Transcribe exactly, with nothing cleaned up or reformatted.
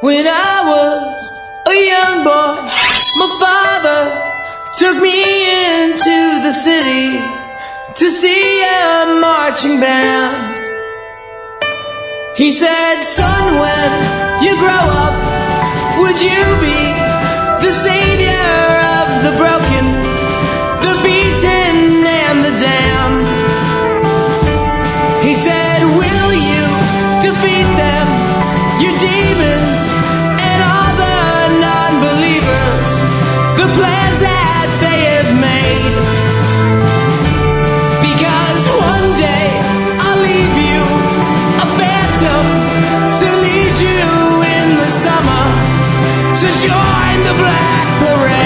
When I was a young boy, my father took me into the city to see a marching band. He said, son, when you grow up, would you be the savior of the broken, the beaten and the damned? He said, will you defeat them, your demons and all the non-believers, the plans that they have made? Because one day I'll leave you a phantom to lead you in the summer to join the Black Parade.